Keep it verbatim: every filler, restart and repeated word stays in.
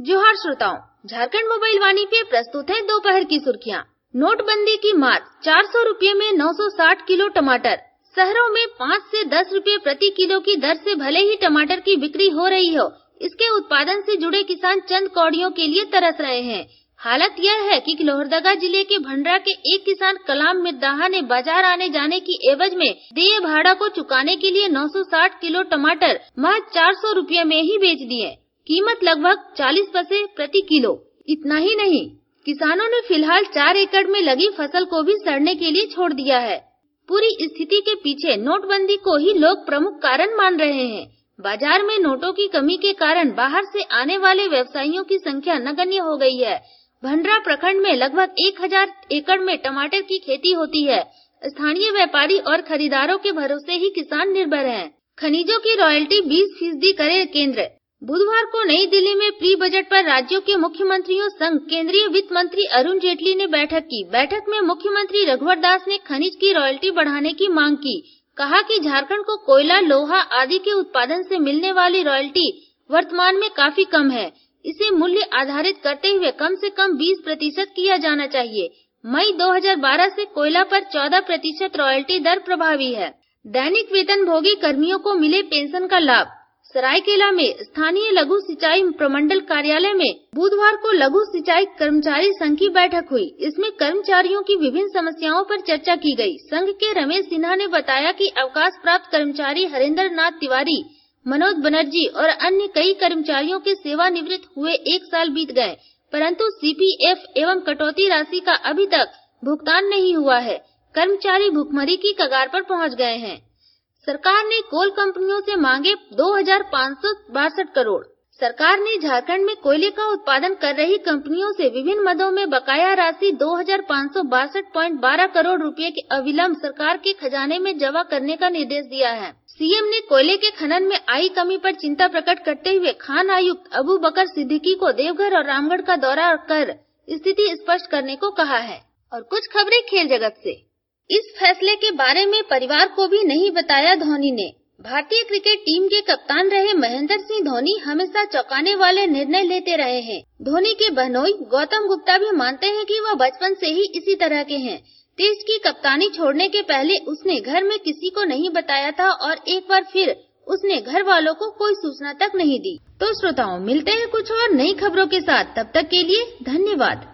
जोहार श्रोताओं, झारखंड मोबाइल वाणी पे प्रस्तुत है दोपहर की सुर्खियां। नोटबंदी की मार, चार सौ रुपये में नौ सौ साठ किलो टमाटर। शहरों में पाँच से दस रुपये प्रति किलो की दर से भले ही टमाटर की बिक्री हो रही हो, इसके उत्पादन से जुड़े किसान चंद कौड़ियों के लिए तरस रहे हैं। हालत यह है कि लोहरदगा जिले के भंडरा के एक किसान कलाम मिर्दाहा ने बाजार आने जाने की एवज में देय भाड़ा को चुकाने के लिए नौ सौ साठ किलो टमाटर महज चार सौ रुपये में ही बेच दिए। कीमत लगभग चालीस पैसे प्रति किलो। इतना ही नहीं, किसानों ने फिलहाल चार एकड़ में लगी फसल को भी सड़ने के लिए छोड़ दिया है। पूरी स्थिति के पीछे नोटबंदी को ही लोग प्रमुख कारण मान रहे हैं। बाजार में नोटों की कमी के कारण बाहर से आने वाले व्यवसायियों की संख्या नगण्य हो गई है। भंडरा प्रखंड में लगभग एक हजार एकड़ में टमाटर की खेती होती है। स्थानीय व्यापारी और खरीदारों के भरोसे ही किसान निर्भर हैं। खनिजों की रॉयल्टी बीस फीसदी करे केंद्र। बुधवार को नई दिल्ली में प्री बजट पर राज्यों के मुख्यमंत्रियों संग केंद्रीय वित्त मंत्री अरुण जेटली ने बैठक की। बैठक में मुख्यमंत्री रघुवर दास ने खनिज की रॉयल्टी बढ़ाने की मांग की। कहा कि झारखंड को कोयला, लोहा आदि के उत्पादन से मिलने वाली रॉयल्टी वर्तमान में काफी कम है। इसे मूल्य आधारित करते हुए कम से कम बीस प्रतिशत किया जाना चाहिए। मई दो हज़ार बारह से कोयला पर चौदह प्रतिशत रॉयल्टी दर प्रभावी है। दैनिक वेतन भोगी कर्मियों को मिले पेंशन का लाभ। सरायकेला में स्थानीय लघु सिंचाई प्रमंडल कार्यालय में बुधवार को लघु सिंचाई कर्मचारी संघ की बैठक हुई। इसमें कर्मचारियों की विभिन्न समस्याओं पर चर्चा की गई। संघ के रमेश सिन्हा ने बताया कि अवकाश प्राप्त कर्मचारी हरेंद्र नाथ तिवारी, मनोज बनर्जी और अन्य कई कर्मचारियों के सेवानिवृत्त हुए एक साल बीत गए, परंतु सीपीएफ एवं कटौती राशि का अभी तक भुगतान नहीं हुआ है। कर्मचारी भुखमरी की कगार पर पहुंच गए हैं। सरकार ने कोल कंपनियों से मांगे दो हजार पाँच सौ बासठ करोड़। सरकार ने झारखंड में कोयले का उत्पादन कर रही कंपनियों से विभिन्न मदों में बकाया राशि दो हजार पाँच सौ बासठ पॉइंट बारह करोड़ रुपए के अविलंब सरकार के खजाने में जमा करने का निर्देश दिया है। सीएम ने कोयले के खनन में आई कमी पर चिंता प्रकट करते हुए खान आयुक्त अबू बकर सिद्दीकी को देवघर और रामगढ़ का दौरा कर स्थिति स्पष्ट करने को कहा है। और कुछ खबरें खेल जगत से। इस फैसले के बारे में परिवार को भी नहीं बताया धोनी ने। भारतीय क्रिकेट टीम के कप्तान रहे महेंद्र सिंह धोनी हमेशा चौंकाने वाले निर्णय लेते रहे हैं। धोनी के बहनोई गौतम गुप्ता भी मानते हैं कि वह बचपन से ही इसी तरह के हैं। टेस्ट की कप्तानी छोड़ने के पहले उसने घर में किसी को नहीं बताया था और एक बार फिर उसने घर वालों को कोई सूचना तक नहीं दी। तो श्रोताओं, मिलते हैं कुछ और नई खबरों के साथ। तब तक के लिए धन्यवाद।